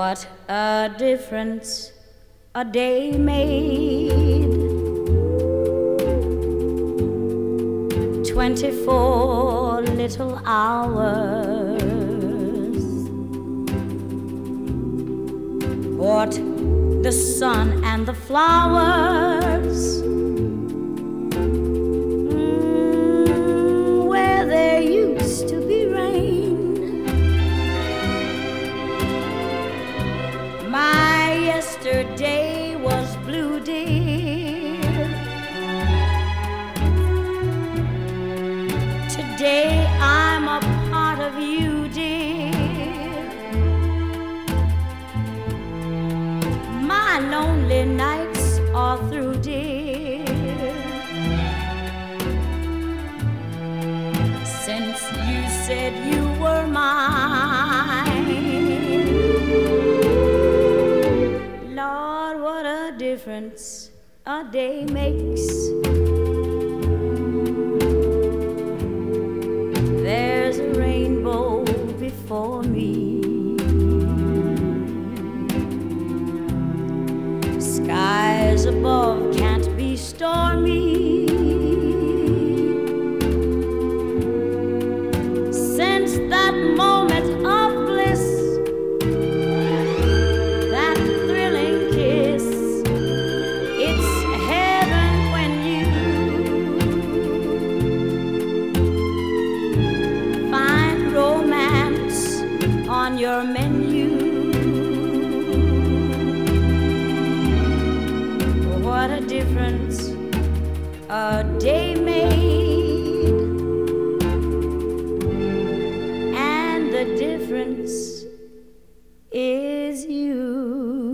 What a difference a day made. 24 little hours. What the sun and the flowers. Where there used to be rain. My yesterday was blue, dear. Today I'm a part of you, dear. My lonely nights are through, dear. Since you said you were mine, Lord, what a difference a day makes. There's a rainbow before me. Skies above can't be stormy. Since that moment of bliss, that thrilling kiss, it's heaven when you find romance on your menu. What a difference a day made, and the difference is you.